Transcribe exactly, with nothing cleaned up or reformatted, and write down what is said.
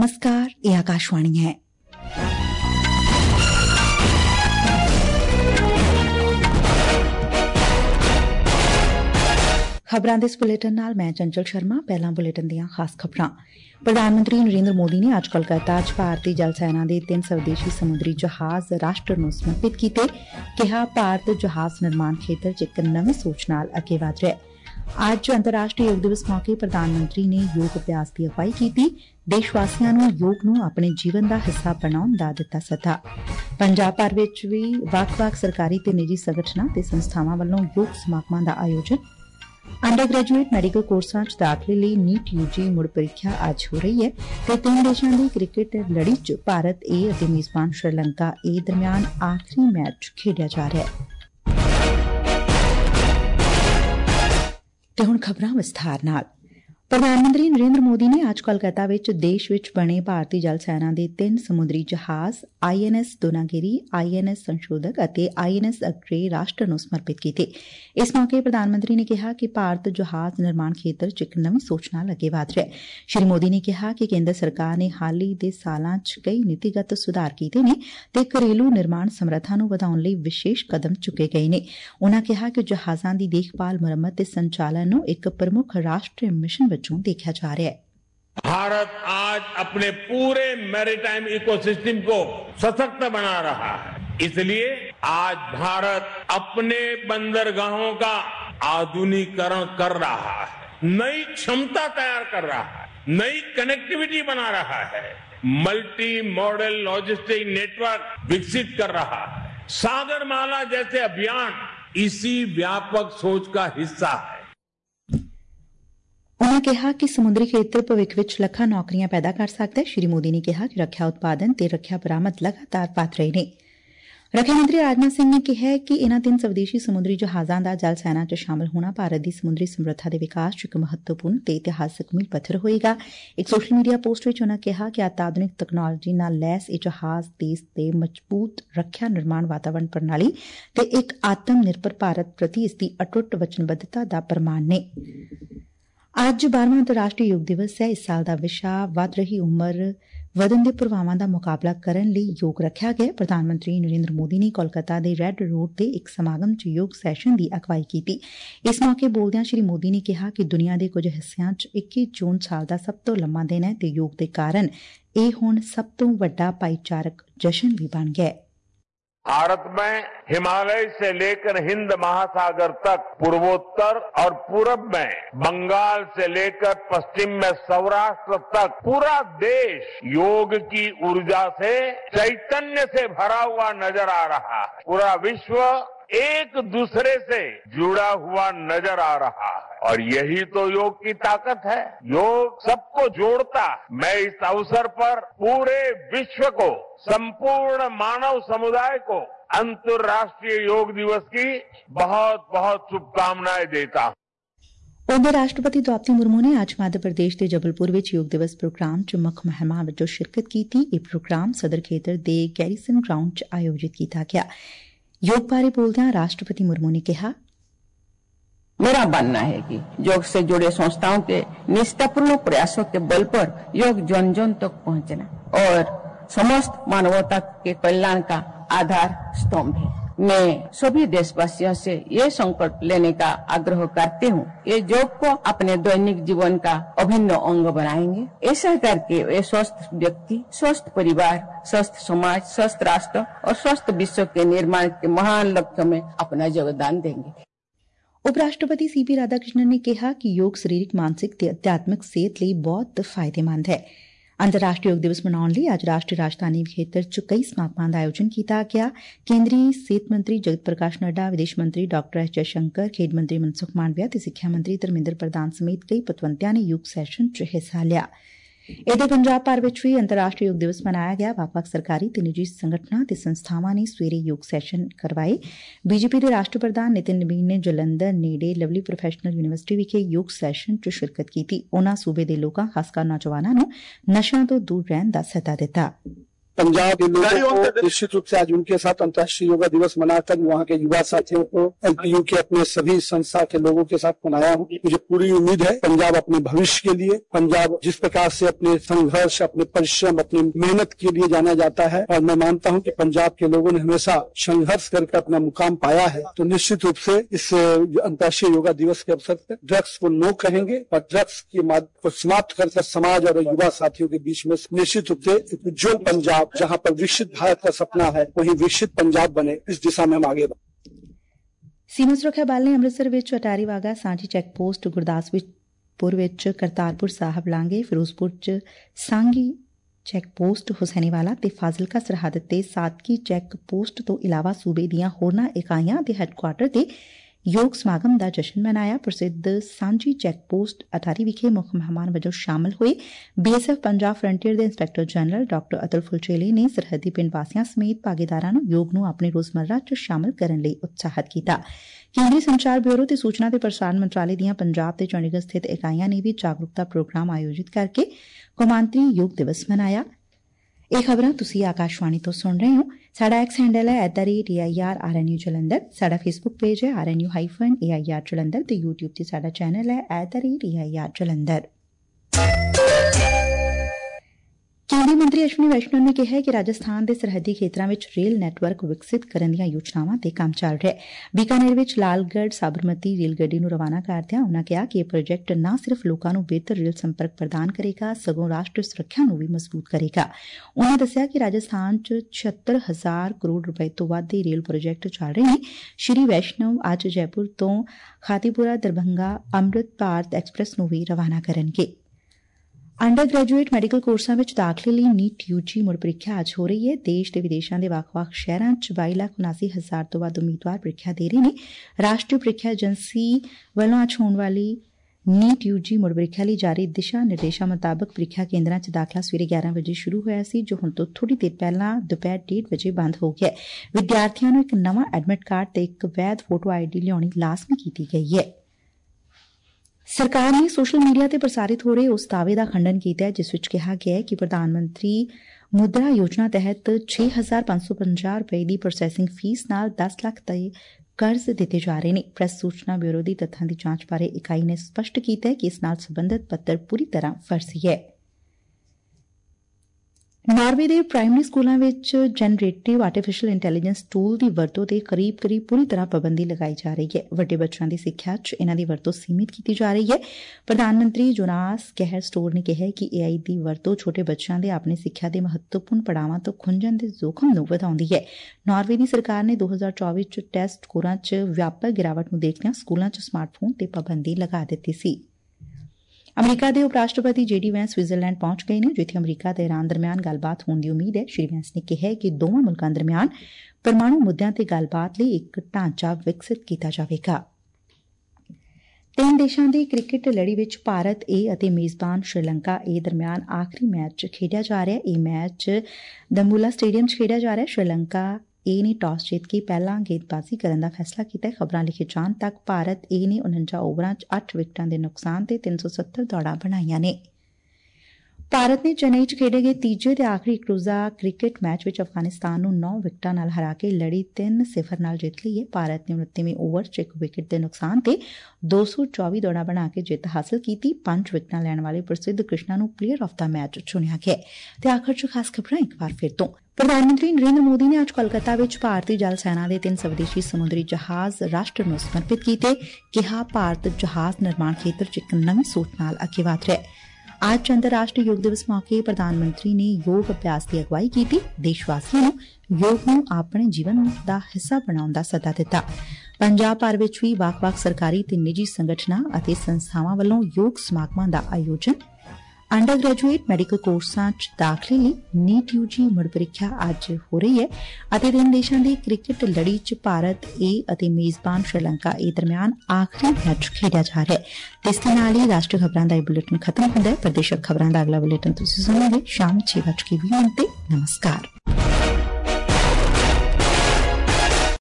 नमस्कार, ये आकाशवाणी है। खबरां दे इस बुलेटिन नाल मैं चंचल शर्मा। पहला बुलेटिन दियां खास खबरां। प्रधानमंत्री नरेंद्र मोदी ने अज कोलकाता च भारतीय जल सेना दे तीन स्वदेशी समुद्री जहाज राष्ट्र नूं समर्पित कीते। कहा भारत जहाज निर्माण खेतर च इक नवीं सोच नाल अगे वध रिहा है। अज अंतर्राष्ट्रीय योग दिवस मौके प्रधानमंत्री ने योग अभ्यास की अगवाई की। देशवासियों नूं योग नूं अपने जीवन का हिस्सा बनाउण दा दिता सੱਦਾ। पंजाब भर विच भी ਵੱਖ-ਵੱਖ सरकारी ते निजी संगठनां ते संस्थावां वल्लों योग समागमां दा आयोजन। अंडर ग्रेजुएट मैਡੀਕਲ कोर्सां च दाखले लई नीट यूजी मुड़ परीक्षा अज हो रही है ते तीन देशां दी क्रिकेट लड़ी च भारत ए अते मेजबान श्रीलंका ए दरमियान आखिरी मैच खेडिया जा रहा है। ते हुण खबरां विस्तार नाल। प्रधानमंत्री नरेंद्र मोदी ने अज कोलकाता विच देश विच बने भारतीय जल सेना दे तीन समुद्री जहाज I N S Dunagiri, I N S Sanshodhak अते आई एन एस अग्रे राष्ट्र नूं समर्पित कीते। इस मौके प्रधानमंत्री ने कहा कि भारत जहाज निर्माण खेतर च इक नवीं सोच नाल अगे वध रिहा है। श्री मोदी ने कहा कि केंद्र सरकार ने हाल ही दे सालां च कई नीतिगत सुधार कीते ने ते घरेलू निर्माण समर्था नूं वधाउण लई विशेष कदम चुके गए ने। उन्हां कहा कि जहाजां दी देखभाल, मुरम्मत ते संचालन नूं इक प्रमुख राष्ट्रीय मिशन देखा जा रहा है। भारत आज अपने पूरे मैरीटाइम इकोसिस्टम को सशक्त बना रहा है। इसलिए आज भारत अपने बंदरगाहों का आधुनिकीकरण कर रहा है, नई क्षमता तैयार कर रहा है, नई कनेक्टिविटी बना रहा है, मल्टी मॉडल लॉजिस्टिक नेटवर्क विकसित कर रहा है। सागरमाला जैसे अभियान इसी व्यापक सोच का हिस्सा है। उन्होंने कहा कि समुद्री खेतर भविख विच ਲੱਖਾਂ नौकरियां पैदा कर सकता है। श्री मोदी ने कहा कि रक्षा उत्पादन ते रक्षा बरामद लगातार वध रहे ने। रक्षा मंत्री राजनाथ सिंह ने कहा है कि इन्हां तीन स्वदेशी समुद्री जहाजां दा जल सेना च शामिल होना भारत दी समुद्री समर्था दे विकास च इक महत्वपूर्ण ते इतिहासक मील पत्थर होएगा। एक सोशल मीडिया पोस्ट विच उन्होंने कहा कि अत्याधुनिक तकनालोजी नाल लैस ਇਹ जहाज देश ते मजबूत रक्षा निर्माण वातावरण प्रणाली ते एक आत्म निर्भर भारत प्रति इसदी अटुट वचनबद्धता दा प्रमाण ने। ਅੱਜ ਬਾਰਵਾਂ ਅੰਤਰਰਾਸ਼ਟਰੀ ਯੋਗ ਦਿਵਸ ਹੈ। ਇਸ ਸਾਲ ਦਾ ਵਿਸ਼ਾ ਵੱਧ ਰਹੀ ਉਮਰ ਵਧਣ ਦੇ ਪ੍ਰਭਾਵਾਂ ਦਾ ਮੁਕਾਬਲਾ ਕਰਨ ਲਈ ਯੋਗ ਰੱਖਿਆ ਗਿਆ। ਪ੍ਰਧਾਨ ਮੰਤਰੀ ਨਰਿੰਦਰ ਮੋਦੀ ਨੇ ਕੋਲਕਾਤਾ ਦੇ ਰੈੱਡ ਰੋਡ ਤੇ ਇੱਕ ਸਮਾਗਮ 'ਚ ਯੋਗ ਸੈਸ਼ਨ ਦੀ ਅਗਵਾਈ ਕੀਤੀ। ਇਸ ਮੌਕੇ ਬੋਲਦਿਆਂ ਸ਼੍ਰੀ ਮੋਦੀ ਨੇ ਕਿਹਾ ਕਿ ਦੁਨੀਆ ਦੇ ਕੁਝ ਹਿੱਸਿਆਂ 'ਚ ਇੱਕੀ ਜੂਨ ਸਾਲ ਦਾ ਸਭ ਤੋਂ ਲੰਮਾ ਦਿਨ ਹੈ ਤੇ ਯੋਗ ਦੇ ਕਾਰਨ ਇਹ ਹੁਣ ਸਭ ਤੋਂ ਵੱਡਾ ਭਾਈਚਾਰਕ ਜਸ਼ਨ ਵੀ ਬਣ ਗਿਆ ਹੈ। भारत में हिमालय से लेकर हिंद महासागर तक, पूर्वोत्तर और पूरब में बंगाल से लेकर पश्चिम में सौराष्ट्र तक पूरा देश योग की ऊर्जा से, चैतन्य से भरा हुआ नजर आ रहा है। पूरा विश्व एक दूसरे से जुड़ा हुआ नजर आ रहा है और यही तो योग की ताकत है। योग सबको जोड़ता है। मैं इस अवसर पर पूरे विश्व को, संपूर्ण मानव समुदाय को अंतर्राष्ट्रीय योग दिवस की बहुत बहुत शुभकामनाएं देता हूं। उधर राष्ट्रपति द्रौपदी मुर्मू ने अज मध्य प्रदेश के जबलपुर में योग दिवस प्रोग्राम च मुख मेहमान वजों शिरकत की। यह प्रोग्राम सदर खेतर के गैरीसन ग्राउंड च आयोजित किया गया। योग बारे बोलदਿਆਂ राष्ट्रपति मुर्मू ने कहा, मेरा मानना है कि योग से जुड़े संस्थाओं के निष्ठापूर्ण प्रयासों के बल पर योग जन जन तक पहुंचना और समस्त मानवता के कल्याण का आधार स्तंभ है। मैं सभी देशवासियों से ये संकल्प लेने का आग्रह करती हूँ, ये योग को अपने दैनिक जीवन का अभिन्न अंग बनाएंगे। ऐसा करके वे स्वस्थ व्यक्ति, स्वस्थ परिवार, स्वस्थ समाज, स्वस्थ राष्ट्र और स्वस्थ विश्व के निर्माण के महान लक्ष्य में अपना योगदान देंगे। उपराष्ट्रपति सी पी राधाकृष्णन ने कहा कि योग सरीरक, मानसिक ते अध्यात्मिक सेहत ਲਈ ਬਹੁਤ ਫਾਇਦੇਮੰਦ ਹੈ। ਅੰਤਰਰਾਸ਼ਟਰੀ ਯੋਗ ਦਿਵਸ ਮਨਾਉਣ ਲਈ ਅੱਜ ਰਾਸ਼ਟਰੀ ਰਾਜਧਾਨੀ ਖੇਤਰ 'ਚ ਕਈ ਸਮਾਗਮਾਂ ਦਾ ਆਯੋਜਨ ਕੀਤਾ ਗਿਆ। ਕੇਂਦਰੀ ਸਿਹਤ ਮੰਤਰੀ ਜਗਤ ਪ੍ਰਕਾਸ਼ ਨੱਡਾ, ਵਿਦੇਸ਼ ਮੰਤਰੀ ਡਾਕਟਰ ਐਸ ਜੈਸ਼ੰਕਰ, ਖੇਡ ਮੰਤਰੀ ਮਨਸੁਖ ਮਾਂਡਵੀਆ ਤੇ ਸਿੱਖਿਆ ਮੰਤਰੀ ਧਰਮਿੰਦਰ ਪ੍ਰਧਾਨ ਸਮੇਤ ਕਈ ਪਤਵੰਤਿਆਂ ਨੇ ਯੋਗ ਸੈਸ਼ਨ 'ਚ ਹਿੱਸਾ ਲਿਆ। ਇਹਦੇ ਪੰਜਾਬ ਭਰ ਵਿੱਚ ਵੀ ਅੰਤਰਰਾਸ਼ਟਰੀ ਯੋਗ ਦਿਵਸ ਮਨਾਇਆ ਗਿਆ। ਵੱਖ-ਵੱਖ ਸਰਕਾਰੀ ਤੇ ਨਿੱਜੀ ਸੰਗਠਨਾਂ ਤੇ ਸੰਸਥਾਵਾਂ ਨੇ ਸਵੇਰੇ ਯੋਗ ਸੈਸ਼ਨ ਕਰਵਾਏ। ਬੀਜੇਪੀ ਦੇ ਰਾਸ਼ਟਰੀ ਪ੍ਰਧਾਨ ਨਿਤਿਨ ਨਬੀਨ ਨੇ ਜਲੰਧਰ ਨੇੜੇ ਲਵਲੀ ਪ੍ਰੋਫੈਸ਼ਨਲ ਯੂਨੀਵਰਸਿਟੀ ਵਿਖੇ ਯੋਗ ਸੈਸ਼ਨ 'ਚ ਸ਼ਿਰਕਤ ਕੀਤੀ। ਉਨ੍ਹਾਂ ਸੂਬੇ ਦੇ ਲੋਕਾਂ, ਖਾਸਕਰ ਨੌਜਵਾਨਾਂ ਨੂੰ ਨਸ਼ਿਆਂ ਤੋਂ ਦੂਰ ਰਹਿਣ ਦਾ ਸੱਦਾ ਦਿੱਤਾ। पंजाब के लोगों को निश्चित रूप से आज उनके साथ अंतर्राष्ट्रीय योगा दिवस मनाकर वहाँ के युवा साथियों को एलपीयू के अपने सभी संस्था के लोगों के साथ मनाया हूँ। मुझे पूरी उम्मीद है पंजाब अपने भविष्य के लिए, पंजाब जिस प्रकार से अपने संघर्ष, अपने परिश्रम, अपनी मेहनत के लिए जाना जाता है, और मैं मानता हूँ कि पंजाब के लोगों ने हमेशा संघर्ष करके अपना मुकाम पाया है, तो निश्चित रूप से इस अंतर्राष्ट्रीय योगा दिवस के अवसर पर ड्रग्स को नो कहेंगे और ड्रग्स की मार्ग को समाप्त कर समाज और युवा साथियों के बीच में निश्चित रूप से उज्जवल पंजाब, जहाँ पर विकसित भारत का सपना है, वही विकसित पंजाब बने, इस दिशा में हम आगे बढ़े। सीमा सुरक्षा बल ने ਅੰਮ੍ਰਿਤਸਰ ਵਿੱਚ ਅਟਾਰੀ ਵਾਗਾ ਸਾਂਝੀ ਚੈੱਕ ਪੋਸਟ, ਗੁਰਦਾਸਪੁਰ ਵਿੱਚ ਕਰਤਾਰਪੁਰ ਸਾਹਿਬ ਲਾਂਘੇ, ਫਿਰੋਜ਼ਪੁਰ ਚ ਸਾਂਗੀ ਚੈੱਕ ਪੋਸਟ, ਹੁਸੈਨੀਵਾਲਾ ਤੇ ਫਾਜ਼ਿਲਕਾ ਸਰਹੱਦ ਤੇ ਸਾਦਕੀ ਚੈੱਕ ਪੋਸਟ ਤੋਂ ਇਲਾਵਾ ਸੂਬੇ ਦੀਆਂ ਹੋਰਨਾਂ ਇਕਾਈਆਂ ਦੇ ਹੈੱਡਕੁਆਟਰ ਤੇ ਯੋਗ ਸਮਾਗਮ ਦਾ ਜਸ਼ਨ ਮਨਾਇਆ। ਪ੍ਰਸਿੱਧ ਸਾਂਝੀ ਚੈੱਕ ਪੋਸਟ ਅਟਾਰੀ ਵਿਖੇ ਮੁੱਖ ਮਹਿਮਾਨ ਵਜੋਂ ਸ਼ਾਮਲ ਹੋਏ ਬੀਐਸਐਫ ਪੰਜਾਬ ਫਰੰਟੀਅਰ ਦੇ inspector general doctor Atul Fulzele ਨੇ ਸਰਹੱਦੀ ਪਿੰਡ ਵਾਸੀਆਂ ਸਮੇਤ ਭਾਗੀਦਾਰਾਂ ਨੂੰ ਯੋਗ ਨੂੰ ਆਪਣੇ ਰੋਜ਼ਮर्रा ਚ ਸ਼ਾਮਲ ਕਰਨ ਲਈ ਉਤਸ਼ਾਹਿਤ ਕੀਤਾ। ਕੇਂਦਰੀ ਸੰਚਾਰ ਬਿਊਰੋ ਤੇ ਸੂਚਨਾ ਤੇ ਪ੍ਰਸਾਰਣ ਮੰਤਰਾਲੇ ਦੀਆਂ ਪੰਜਾਬ ਤੇ ਚੰਡੀਗੜ੍ਹ ਸਥਿਤ ਇਕਾਈਆਂ ਨੇ ਵੀ ਜਾਗਰੂਕਤਾ ਪ੍ਰੋਗਰਾਮ ਆਯੋਜਿਤ ਕਰਕੇ ਕੌਮਾਂਤਰੀ ਯੋਗ ਦਿਵਸ ਮਨਾਇਆ। ਇਹ ਖਬਰਾਂ ਤੁਸੀਂ ਆਕਾਸ਼ਵਾਣੀ ਤੋਂ ਸੁਣ ਰਹੇ ਹੋ। ਸਾਡਾ ਐਕਸ ਹੈਂਡਲ ਹੈ at the rate A I R R N U Jalandhar. ਸਾਡਾ ਫੇਸਬੁੱਕ ਪੇਜ ਹੈ R N U hyphen A I R Jalandhar ਤੇ ਯੂਟਿਊਬ ਤੇ ਸਾਡਾ ਚੈਨਲ ਹੈ at the rate A I R Jalandhar. ਕੇਂਦਰੀ ਮੰਤਰੀ ਅਸ਼ਵਨੀ ਵੈਸ਼ਨਵ ਨੇ ਕਿਹਾ ਕਿ ਰਾਜਸਥਾਨ ਦੇ ਸਰਹੱਦੀ ਖੇਤਰਾਂ ਵਿੱਚ ਰੇਲ ਨੈਟਵਰਕ ਵਿਕਸਿਤ ਕਰਨ ਦੀਆਂ ਯੋਜਨਾਵਾਂ ਤੇ ਕੰਮ ਚੱਲ ਰਿਹਾ ਹੈ। ਬੀਕਾਨੇਰ ਵਿੱਚ ਲਾਲਗੜ੍ਹ ਸਾਬਰਮਤੀ ਰੇਲ ਗੱਡੀ ਨੂੰ ਰਵਾਨਾ ਕਰਦਿਆਂ ਉਨਾਂ ਕਿਹਾ ਕਿ ਇਹ ਪ੍ਰੋਜੈਕਟ ਨਾ ਸਿਰਫ਼ ਲੋਕਾਂ ਨੂੰ ਬਿਹਤਰ ਰੇਲ ਸੰਪਰਕ ਪ੍ਰਦਾਨ ਕਰੇਗਾ, ਸਗੋਂ ਰਾਸ਼ਟਰੀ ਸੁਰੱਖਿਆ ਨੂੰ ਵੀ ਮਜ਼ਬੂਤ ਕਰੇਗਾ। ਉਨਾਂ ਦੱਸਿਆ ਕਿ ਰਾਜਸਥਾਨ ਚ ਛਿਅੱਤਰ ਹਜ਼ਾਰ ਕਰੋੜ ਰੁਪਏ ਤੋਂ ਵੱਧ ਦੇ ਰੇਲ ਪ੍ਰੋਜੈਕਟ ਚੱਲ ਰਹੇ ਨੇ। ਸ਼੍ਰੀ ਵੈਸ਼ਨਵ ਅੱਜ ਜੈਪੁਰ ਤੋਂ ਖਾਤੀਪੁਰਾ ਦਰਭੰਗਾ ਅੰਮ੍ਰਿਤ ਭਾਰਤ ਐਕਸਪ੍ਰੈਸ ਨੂੰ ਵੀ ਰਵਾਨਾ ਕਰਨਗੇ। ਅੰਡਰ ਗ੍ਰੈਜੂਏਟ ਮੈਡੀਕਲ ਕੋਰਸਾਂ ਵਿੱਚ ਦਾਖਲੇ ਲਈ ਨੀਟ ਯੂਜੀ ਮੁੜ ਪ੍ਰੀਖਿਆ ਅੱਜ ਹੋ ਰਹੀ ਹੈ। ਦੇਸ਼ ਤੇ ਵਿਦੇਸ਼ਾਂ ਦੇ ਵੱਖ-ਵੱਖ ਸ਼ਹਿਰਾਂ ਚ ਬਾਈ ਲੱਖ ਉਨਾਸੀ ਹਜ਼ਾਰ ਤੋਂ ਵੱਧ ਉਮੀਦਵਾਰ ਪ੍ਰੀਖਿਆ ਦੇ ਰਹੇ ਨੇ। ਰਾਸ਼ਟਰੀ ਪ੍ਰੀਖਿਆ ਏਜੰਸੀ ਵੱਲੋਂ ਅੱਜ ਹੋਣ ਵਾਲੀ ਨੀਟ ਯੂਜੀ ਮੁੜ ਪ੍ਰੀਖਿਆ ਲਈ ਜਾਰੀ ਦਿਸ਼ਾ ਨਿਰਦੇਸ਼ਾਂ ਮੁਤਾਬਕ ਪ੍ਰੀਖਿਆ ਕੇਂਦਰਾਂ ਚ ਦਾਖਲਾ ਸਵੇਰੇ ਗਿਆਰਾਂ ਵਜੇ ਸ਼ੁਰੂ ਹੋਇਆ ਸੀ, ਜੋ ਹੁਣ ਤੋਂ ਥੋੜੀ ਦੇਰ ਪਹਿਲਾਂ ਦੁਪਹਿਰ ਡੇਢ ਵਜੇ ਬੰਦ ਹੋ ਗਿਆ। ਵਿਦਿਆਰਥੀਆਂ ਨੂੰ ਇੱਕ ਨਵਾਂ ਐਡਮਿਟ ਕਾਰਡ ਤੇ ਇੱਕ ਵੈਧ ਫੋਟੋ ਆਈਡੀ ਲਿਆਉਣੀ ਲਾਜ਼ਮੀ ਕੀਤੀ ਗਈ ਹੈ। ਸਰਕਾਰ ਨੇ ਸੋਸ਼ਲ ਮੀਡੀਆ ਤੇ ਪ੍ਰਸਾਰਿਤ ਹੋ ਰਹੇ ਉਸ ਦਾਅਵੇ ਦਾ ਖੰਡਨ ਕੀਤਾ ਹੈ ਜਿਸ ਵਿੱਚ ਕਿਹਾ ਗਿਆ ਹੈ ਕਿ ਪ੍ਰਧਾਨ ਮੰਤਰੀ ਮੁਦਰਾ ਯੋਜਨਾ ਤਹਿਤ ਛੇ ਹਜ਼ਾਰ ਪੰਜ ਸੌ ਪੰਜਾਹ ਰੁਪਏ ਦੀ ਪ੍ਰੋਸੈਸਿੰਗ ਫੀਸ ਨਾਲ ਦਸ ਲੱਖ ਦੇ ਕਰਜ਼ ਦਿੱਤੇ ਜਾ ਰਹੇ ਨੇ। ਪ੍ਰੈਸ ਸੂਚਨਾ ਬਿਊਰੋ ਦੀ ਤੱਥਾਂ ਦੀ ਜਾਂਚ ਬਾਰੇ ਇਕਾਈ ਨੇ ਸਪਸ਼ਟ ਕੀਤਾ ਹੈ ਕਿ ਇਸ ਨਾਲ ਸਬੰਧਤ ਪੱਤਰ ਪੂਰੀ ਤਰ੍ਹਾਂ ਫਰਜ਼ੀ ਹੈ। ਨਾਰਵੇ ਦੇ ਪ੍ਰਾਇਮਰੀ ਸਕੂਲਾਂ ਵਿੱਚ ਜਨਰੇਟਿਵ ਆਰਟੀਫੀਸ਼ੀਅਲ ਇੰਟੈਲੀਜੈਂਸ ਟੂਲ ਦੀ ਵਰਤੋਂ ਤੇ ਕਰੀਬ ਕਰੀਬ ਪੂਰੀ ਤਰ੍ਹਾਂ ਪਾਬੰਦੀ ਲਗਾਈ ਜਾ ਰਹੀ ਹੈ। ਵੱਡੇ ਬੱਚਿਆਂ ਦੀ ਸਿੱਖਿਆ 'ਚ ਇਹਨਾਂ ਦੀ ਵਰਤੋਂ ਸੀਮਿਤ ਕੀਤੀ ਜਾ ਰਹੀ ਹੈ। ਪ੍ਰਧਾਨ ਮੰਤਰੀ ਜੋਨਾਸ ਗਹਿਰ ਸਟੋਰ ਨੇ ਕਿਹਾ ਕਿ ਏ ਆਈ ਦੀ ਵਰਤੋਂ ਛੋਟੇ ਬੱਚਿਆਂ ਦੇ ਆਪਣੀ ਸਿੱਖਿਆ ਦੇ ਮਹੱਤਵਪੂਰਨ ਪੜਾਵਾਂ ਤੋਂ ਖੁੰਝਣ ਦੇ ਜ਼ੋਖਮ ਨੂੰ ਵਧਾਉਂਦੀ ਹੈ। ਨਾਰਵੇ ਦੀ ਸਰਕਾਰ ਨੇ ਦੋ ਹਜ਼ਾਰ ਚੌਵੀ 'ਚ ਟੈਸਟ ਸਕੋਰਾਂ 'ਚ ਵਿਆਪਕ ਗਿਰਾਵਟ ਨੂੰ ਦੇਖਦਿਆਂ ਸਕੂਲਾਂ 'ਚ ਸਮਾਰਟਫੋਨ ਤੇ ਪਾਬੰਦੀ ਲਗਾ ਦਿੱਤੀ ਸੀ। ਅਮਰੀਕਾ ਦੇ ਉਪ ਰਾਸ਼ਟਰਪਤੀ ਜੇ ਡੀ ਵੈਂਸ ਸਵਿਟਜ਼ਰਲੈਂਡ ਪਹੁੰਚ ਗਏ ਨੇ, ਜਿੱਥੇ ਅਮਰੀਕਾ ਤੇ ਇਰਾਨ ਦਰਮਿਆਨ ਗੱਲਬਾਤ ਹੋਣ ਦੀ ਉਮੀਦ ਹੈ। ਸ਼੍ਰੀ ਵੈਂਸ ਨੇ ਕਿਹਾ ਕਿ ਦੋਵਾਂ ਮੁਲਕਾਂ ਦਰਮਿਆਨ ਪਰਮਾਣੂ ਮੁੱਦਿਆਂ ਤੇ ਗੱਲਬਾਤ ਲਈ ਇੱਕ ਢਾਂਚਾ ਵਿਕਸਿਤ ਕੀਤਾ ਜਾਵੇਗਾ। ਤਿੰਨ ਦੇਸ਼ਾਂ ਦੀ ਕ੍ਰਿਕਟ ਲੜੀ ਵਿੱਚ ਭਾਰਤ ਏ ਅਤੇ ਮੇਜ਼ਬਾਨ ਸ਼੍ਰੀਲੰਕਾ ਏ ਦਰਮਿਆਨ ਆਖਰੀ ਮੈਚ ਖੇਡਿਆ ਜਾ ਰਿਹਾ ਹੈ। ਇਹ ਮੈਚ ਦੰਬੂਲਾ ਸਟੇਡੀਅਮ 'ਚ ਖੇਡਿਆ ਜਾ ਰਿਹਾ ਹੈ। ਸ਼੍ਰੀਲੰਕਾ ਏ ਨੇ ਟਾਸ ਜਿੱਤ ਕੇ ਪਹਿਲਾਂ ਗੇਂਦਬਾਜ਼ੀ ਕਰਨ ਦਾ ਫੈਸਲਾ ਕੀਤਾ। ਖ਼ਬਰਾਂ ਲਿਖੇ ਜਾਣ ਤੱਕ ਭਾਰਤ ਏ ਨੇ ਉਨੰਜਾ ਓਵਰਾਂ 'ਚ ਅੱਠ ਵਿਕਟਾਂ ਦੇ ਨੁਕਸਾਨ ਤੇ ਤਿੰਨ ਸੌ ਸੱਤਰ ਦੌੜਾਂ ਬਣਾਈਆਂ ਨੇ। ਭਾਰਤ ਨੇ ਚੇਨਈ 'ਚ ਖੇਡੇ ਗਏ ਤੀਜੇ ਤੇ ਆਖਰੀ ਇੱਕ ਰੋਜ਼ਾ ਕ੍ਰਿਕਟ ਮੈਚ ਵਿੱਚ ਅਫਗਾਨਿਸਤਾਨ ਨੂੰ ਨੌ ਵਿਕਟਾਂ ਨਾਲ ਹਰਾ ਕੇ ਲੜੀ ਤਿੰਨ ਸਿਫਰ ਨਾਲ ਜਿੱਤ ਲਈ ਹੈ। ਭਾਰਤ ਨੇ ਉਨੱਤੀਵੇਂ ਓਵਰ 'ਚ ਇੱਕ ਵਿਕਟ ਦੇ ਨੁਕਸਾਨ ਤੇ ਦੋ ਸੌ ਚੌਵੀ ਦੌੜਾਂ ਬਣਾ ਕੇ ਜਿੱਤ ਹਾਸਲ ਕੀਤੀ। ਪੰਜ ਵਿਕਟਾਂ ਲੈਣ ਵਾਲੇ ਪ੍ਰਸਿੱਧ ਕ੍ਰਿਸ਼ਨਾ ਨੂੰ ਪਲੇਅਰ ਆਫ ਦਾ ਮੈਚ ਚੁਣਿਆ ਗਿਆ। ਤੇ ਆਖਰ 'ਚ ਖਾਸ ਖਬਰਾਂ ਇੱਕ ਵਾਰ ਫਿਰ ਤੋਂ। ਪ੍ਰਧਾਨ ਮੰਤਰੀ ਨਰਿੰਦਰ ਮੋਦੀ ਨੇ ਅੱਜ ਕੋਲਕਾਤਾ ਵਿੱਚ ਭਾਰਤੀ ਜਲ ਸੈਨਾ ਦੇ ਤਿੰਨ ਸਵਦੇਸ਼ੀ ਸਮੁੰਦਰੀ ਜਹਾਜ਼ ਰਾਸ਼ਟਰ ਨੂੰ ਸਮਰਪਿਤ ਕੀਤੇ। ਕਿਹਾ ਭਾਰਤ ਜਹਾਜ਼ ਨਿਰਮਾਣ ਖੇਤਰ 'ਚ ਇੱਕ ਨਵੀਂ ਸੋਚ ਨਾਲ ਅੱਗੇ ਵਧ ਰਿਹਾ ਹੈ। ਅੱਜ ਅੰਤਰਰਾਸ਼ਟਰੀ ਯੋਗ ਦਿਵਸ ਮੌਕੇ ਪ੍ਰਧਾਨ ਮੰਤਰੀ ਨੇ ਯੋਗ ਅਭਿਆਸ ਦੀ ਅਗਵਾਈ ਕੀਤੀ। ਦੇਸ਼ ਵਾਸੀਆਂ ਨੂੰ ਯੋਗ ਨੂੰ ਆਪਣੇ ਜੀਵਨ ਦਾ ਹਿੱਸਾ ਬਣਾਉਣ ਦਾ ਸੱਦਾ ਦਿੱਤਾ। ਪੰਜਾਬ ਭਰ ਵਿੱਚ ਵੀ ਵੱਖ-ਵੱਖ ਸਰਕਾਰੀ ਤੇ ਨਿੱਜੀ ਸੰਗਠਨਾਂ ਅਤੇ ਸੰਸਥਾਵਾਂ ਵੱਲੋਂ ਯੋਗ ਸਮਾਗਮਾਂ ਦਾ ਆਯੋਜਨ। ਅੰਡਰ ਗ੍ਰੈਜੂਏਟ ਮੈਡੀਕਲ ਕੋਰਸਾਂ 'ਚ ਦਾਖਲੇ ਲਈ ਨੀਟ ਯੂਜੀ ਮੁੜ ਪ੍ਰੀਖਿਆ ਅੱਜ ਹੋ ਰਹੀ ਹੈ ਅਤੇ ਤਿੰਨ ਦੇਸ਼ਾਂ ਦੀ ਕ੍ਰਿਕਟ ਲੜੀ 'ਚ ਭਾਰਤ ਏ ਅਤੇ ਮੇਜ਼ਬਾਨ ਸ਼੍ਰੀਲੰਕਾ ਏ ਦਰਮਿਆਨ ਆਖਰੀ ਮੈਚ ਖੇਡਿਆ ਜਾ ਰਿਹਾ ਹੈ। ਤੇ ਇਸ ਦੇ ਨਾਲ ਹੀ ਰਾਸ਼ਟਰੀ ਖਬਰਾਂ ਦਾ ਇਹ ਬੁਲੇਟਿਨ ਖਤਮ ਹੁੰਦਾ ਹੈ। ਪ੍ਰਦੇਸ਼ਕ ਖਬਰਾਂ ਦਾ ਅਗਲਾ ਬੁਲੇਟਿਨ ਤੁਸੀਂ ਸੁਣੋਗੇ ਸ਼ਾਮ ਛੇ ਵਜੇ ਵੀਹ ਮਿੰਟ ਤੇ। ਨਮਸਕਾਰ।